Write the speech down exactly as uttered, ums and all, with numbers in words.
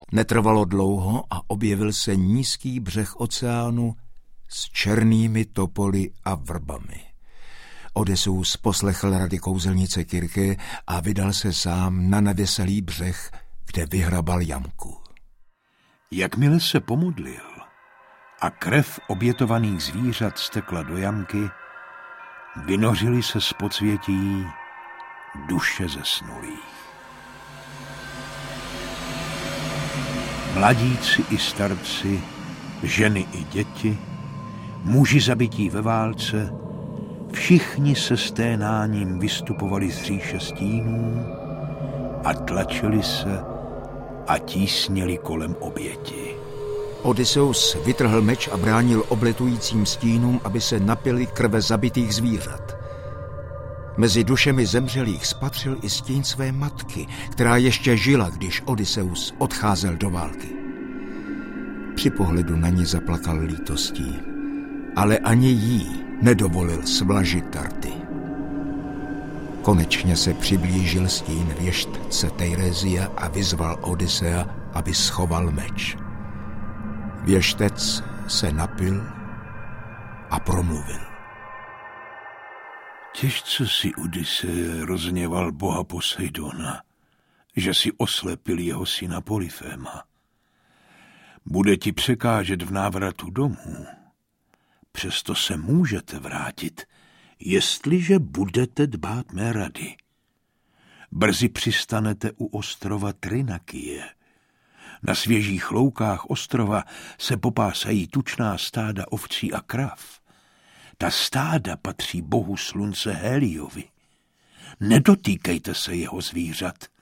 Netrvalo dlouho a objevil se nízký břeh oceánu s černými topoly a vrbami. Odysseus poslechl rady kouzelnice Kirke a vydal se sám na neveselý břeh, kde vyhrabal jamku. Jakmile se pomodlil a krev obětovaných zvířat stekla do jamky, vynořily se z podsvětí duše zesnulých. Mladíci i starci, ženy i děti, muži zabití ve válce, všichni se sténáním vystupovali z říše stínů a tlačili se a tísnili kolem oběti. Odysseus vytrhl meč a bránil obletujícím stínům, aby se napili krve zabitých zvířat. Mezi dušemi zemřelých spatřil i stín své matky, která ještě žila, když Odysseus odcházel do války. Při pohledu na ní zaplakal lítostí, ale ani jí nedovolil svlažit tarty. Konečně se přiblížil stín věštce Teiresia a vyzval Odysea, aby schoval meč. Věštec se napil a promluvil. Těžce si Odyseje rozněval boha Poseidona, že si oslepil jeho syna Polyféma. Bude ti překážet v návratu domů. Přesto se můžete vrátit, jestliže budete dbát mé rady. Brzy přistanete u ostrova Trinakie. Na svěžích loukách ostrova se popásají tučná stáda ovcí a krav. Ta stáda patří bohu slunce Heliovi. Nedotýkejte se jeho zvířat.